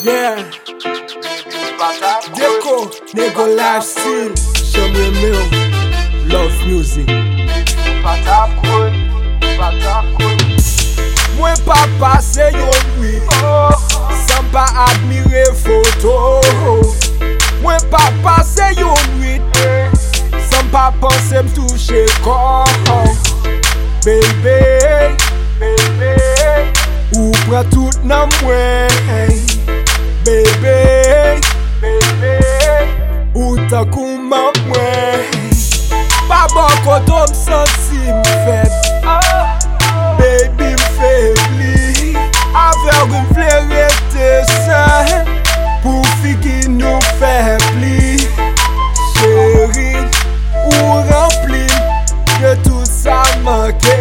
Yeah. Deco, nego lifestyle. J'aimerais mieux. Love music. Mwen pa pase yon nuit sans pa admire photo. Mwen pa pase yon nuit sans pa pense m touche corps. Baby, ou pran tout nan mwen. Baby, ou takou man mwen. Pa bon koto m senti m feb. Baby m febli, avek m vle rete sen, pou fi ki nou febli. Chéri, ou rempli de tout sa manke.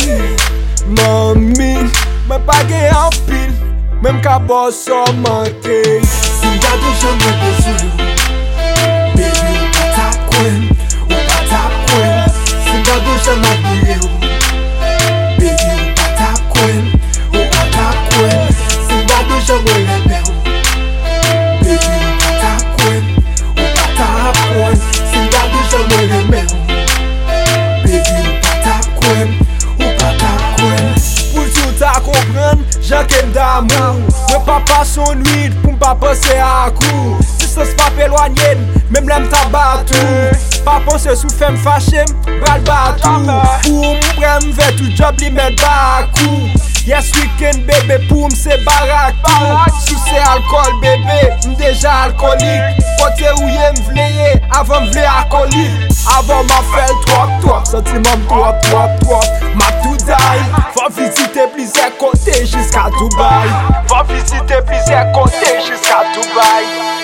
Mami, mwen pa gen an pil, menm ka boss so manke. Si gado jame bezou, baby ou pa tap kwen, ou pa tap kwen. Si gado jame admire ou, baby ou pa tap kwen, ou pa tap kwen. Si gado jame reme ou, baby ou pa tap kwen, ou pa tap kwen. Si gado jame reme ou, baby ou pa tap kwen, ou pa tap kwen. Pou tout a kompren, jan kem d'amou. Mwen pa pa son nuit pou mpa pense a kou. Distance pa pelwanyen, mem lem tabatou. Pa pense sou fem fache, bral batou. Pou mprem ve tout job li met bakou. Yes weekend bebe pou mse barakou. Sou se alkol bebe, mdeja alkolik. Kote ou ye mvleye, avan mvle akolik. Avan ma fel twap, sentiment twap. Ma tout day, faut visiter plusieurs côtés jusqu'à Dubaï. Faut visiter plusieurs côtés jusqu'à Dubaï.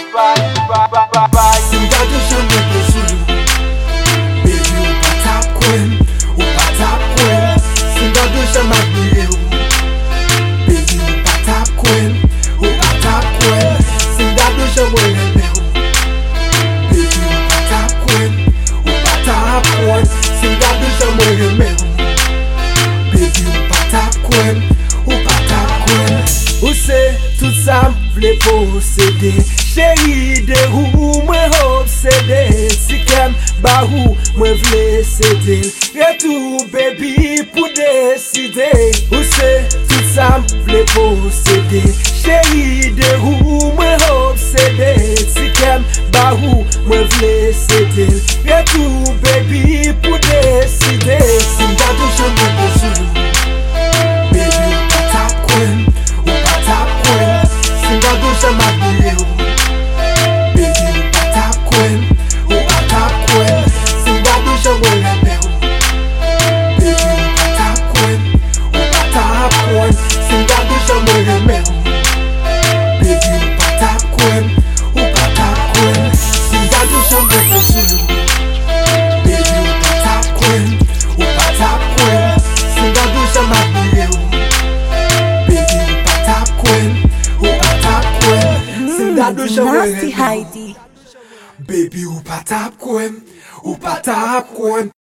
Si gado jame bezou, baby ou pa tap kwen, ou pa tap kwen. Si gado jame admire ou, baby ou pa tap kwen, ou pa tap kwen. Si gado jame reme ou, baby ou pa tap kwen, ou pa tap kwen. Si gado jame reme ou, baby ou pa tap kwen, ou pa tap kwen. Ou se tout sa vle posede. Chéri de rou mwen obsede. Si kem ba rou mwen vle sede. Retou baby pou deside. Ou se tout sa vle posede. Chéri de rou mwen obsede. Si kem ba rou mwen vle sede. Retou baby pou deside. Si gado jame bezou, baby ou pa tap kwen, ou pa tap kwen. Si gado jame admire ou, baby ou pa tap kwen, ou pa tap kwen. Si gado jame reme ou, baby ou pa tap kwen, ou pa tap kwen. Si gado jame reme ou, baby ou pa tap kwen, ou pa tap kwen. Si gado jame bezou, baby ou pa tap kwen, ou pa tap kwen. Si gado jame admire ou, baby ou pa tap kwen, ou pa tap kwen. Si gado jame Nasty reme ou, Heidi. baby ou pa tap kwen, ou pa tap kwen.